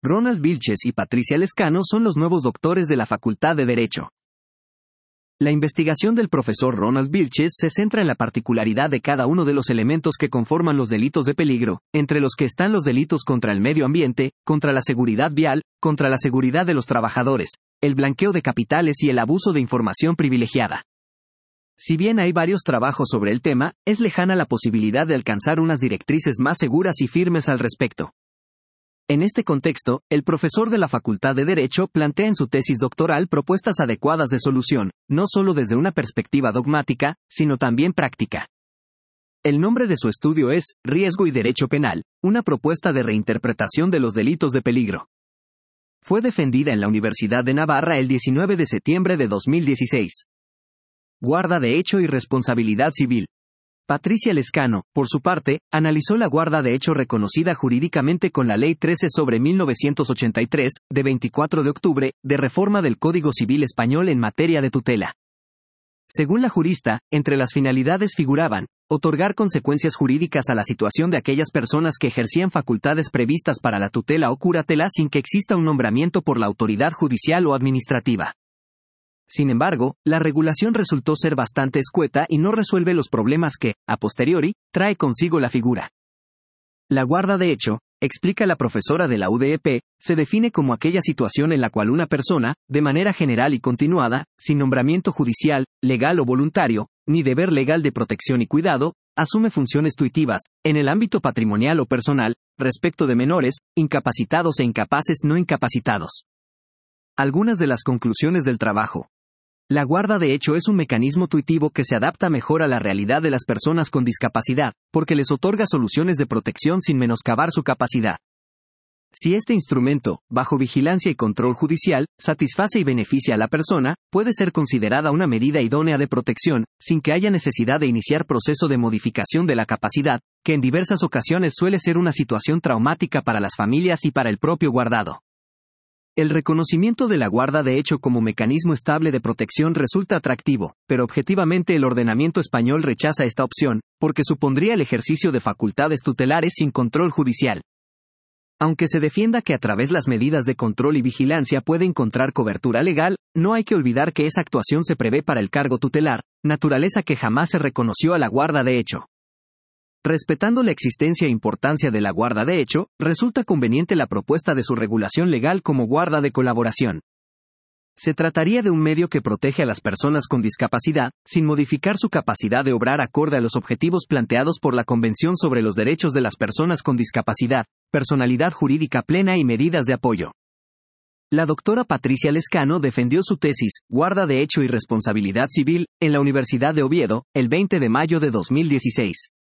Ronald Vilches y Patricia Lescano son los nuevos doctores de la Facultad de Derecho. La investigación del profesor Ronald Vilches se centra en la particularidad de cada uno de los elementos que conforman los delitos de peligro, entre los que están los delitos contra el medio ambiente, contra la seguridad vial, contra la seguridad de los trabajadores, el blanqueo de capitales y el abuso de información privilegiada. Si bien hay varios trabajos sobre el tema, es lejana la posibilidad de alcanzar unas directrices más seguras y firmes al respecto. En este contexto, el profesor de la Facultad de Derecho plantea en su tesis doctoral propuestas adecuadas de solución, no solo desde una perspectiva dogmática, sino también práctica. El nombre de su estudio es Riesgo y Derecho Penal, una propuesta de reinterpretación de los delitos de peligro. Fue defendida en la Universidad de Navarra el 19 de septiembre de 2016. Guarda de hecho y responsabilidad civil. Patricia Lescano, por su parte, analizó la guarda de hecho reconocida jurídicamente con la Ley 13/1983, de 24 de octubre, de reforma del Código Civil Español en materia de tutela. Según la jurista, entre las finalidades figuraban, otorgar consecuencias jurídicas a la situación de aquellas personas que ejercían facultades previstas para la tutela o curatela sin que exista un nombramiento por la autoridad judicial o administrativa. Sin embargo, la regulación resultó ser bastante escueta y no resuelve los problemas que, a posteriori, trae consigo la figura. La guarda de hecho, explica la profesora de la UDEP, se define como aquella situación en la cual una persona, de manera general y continuada, sin nombramiento judicial, legal o voluntario, ni deber legal de protección y cuidado, asume funciones tuitivas, en el ámbito patrimonial o personal, respecto de menores, incapacitados e incapaces no incapacitados. Algunas de las conclusiones del trabajo. La guarda de hecho es un mecanismo tuitivo que se adapta mejor a la realidad de las personas con discapacidad, porque les otorga soluciones de protección sin menoscabar su capacidad. Si este instrumento, bajo vigilancia y control judicial, satisface y beneficia a la persona, puede ser considerada una medida idónea de protección, sin que haya necesidad de iniciar proceso de modificación de la capacidad, que en diversas ocasiones suele ser una situación traumática para las familias y para el propio guardado. El reconocimiento de la guarda de hecho como mecanismo estable de protección resulta atractivo, pero objetivamente el ordenamiento español rechaza esta opción, porque supondría el ejercicio de facultades tutelares sin control judicial. Aunque se defienda que a través de las medidas de control y vigilancia puede encontrar cobertura legal, no hay que olvidar que esa actuación se prevé para el cargo tutelar, naturaleza que jamás se reconoció a la guarda de hecho. Respetando la existencia e importancia de la guarda de hecho, resulta conveniente la propuesta de su regulación legal como guarda de colaboración. Se trataría de un medio que protege a las personas con discapacidad, sin modificar su capacidad de obrar acorde a los objetivos planteados por la Convención sobre los Derechos de las Personas con Discapacidad, personalidad jurídica plena y medidas de apoyo. La doctora Patricia Lescano defendió su tesis, Guarda de hecho y responsabilidad civil, en la Universidad de Oviedo, el 20 de mayo de 2016.